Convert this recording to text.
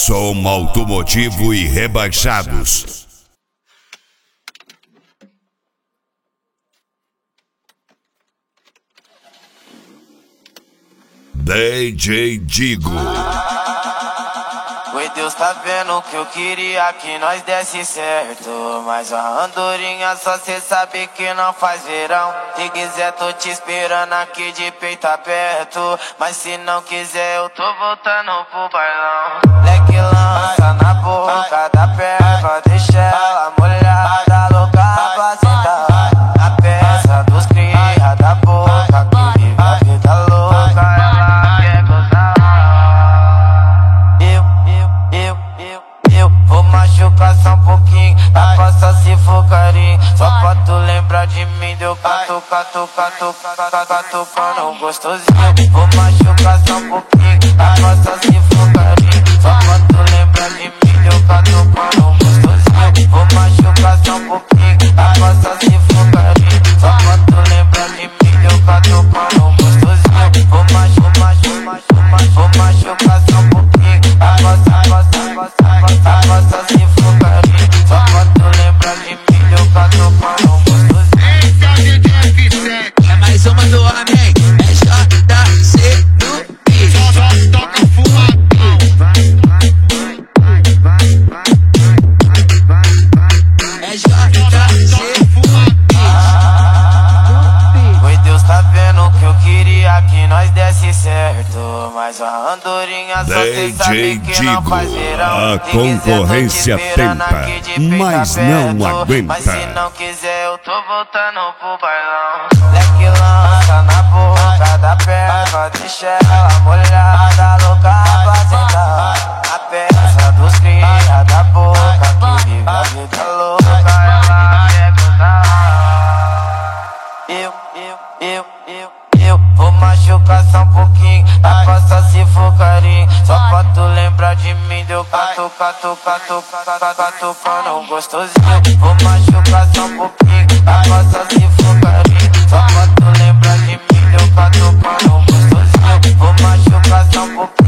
Som automotivo e rebaixados. DJ Digo. Oi, Deus tá vendo que eu queria que nós desse certo, mas a andorinha só cê sabe que não faz verão. Se quiser tô te esperando aqui de peito aberto, mas se não quiser eu tô voltando pro bailão. Leque lança na boca da perna, deixa ela molhada, louca pra sentar. A peça dos cria da boca que vive a vida louca, ela quer gozar. Eu vou machucar só um pouquinho, a costa se for carinho. Só pra tu lembrar de mim, deu catucando gostosinho. Vou machucar só um pouquinho, a costa se for carinho. Só pra tu lembrar de mim, deu catucando gostosinho. Vou machucar só um pouquinho, a costa se for carinho. Só pra tu lembrar de mim, deu catucando gostosinho. Vou machucar só um pouquinho, a costa se for carinho. Só pra tu lembrar de mim, deu catucando gostosinho. É mais uma do homem, é JC no beat. Só toca fumadão. É JC Oi, Deus tá vendo que eu queria que nós desse certo, mas a andorinha só cê sabe que não faz verão. A concorrência tenta, mas não aguenta. Mas se não quiser eu tô voltando pro bailão. Leque lança na boca da perna, deixa ela molhada, louca pra sentar. A peça dos cria da boca que vive a vida louca, ela quer gozar. Eu vou machucar só um pouquinho, a costa se for carinho. Só pra tu lembrar de mim, deu catucando gostosinho. Vou machucar só um pouquinho, a costa se for carinho. Só pra tu lembrar de mim, deu catucando gostosinho. Vou machucar só um pouquinho.